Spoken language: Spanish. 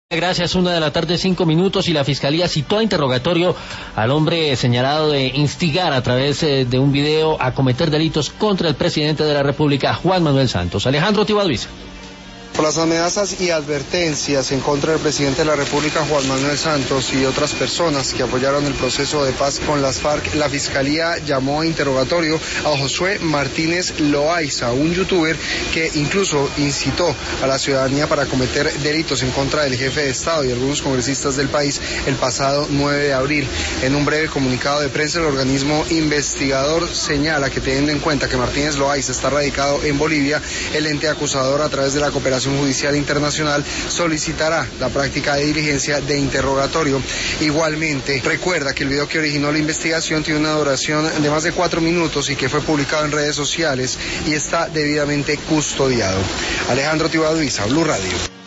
Gracias, 1:05 p.m. y la Fiscalía citó a interrogatorio al hombre señalado de instigar a través de un video a cometer delitos contra el presidente de la República, Juan Manuel Santos. Alejandro Tibaduiza. Por las amenazas y advertencias en contra del presidente de la República, Juan Manuel Santos, y otras personas que apoyaron el proceso de paz con las FARC, la Fiscalía llamó a interrogatorio a Josué Martínez Loaiza, un youtuber que incluso incitó a la ciudadanía para cometer delitos en contra del jefe de Estado y algunos congresistas del país el pasado 9 de abril. En un breve comunicado de prensa, el organismo investigador señala que, teniendo en cuenta que Martínez Loaiza está radicado en Bolivia, el ente acusador, a través de la cooperación judicial internacional, solicitará la práctica de diligencia de interrogatorio. Igualmente, recuerda que el video que originó la investigación tiene una duración de más de 4 minutos y que fue publicado en redes sociales y está debidamente custodiado. Alejandro Tibaduiza, Blue Radio.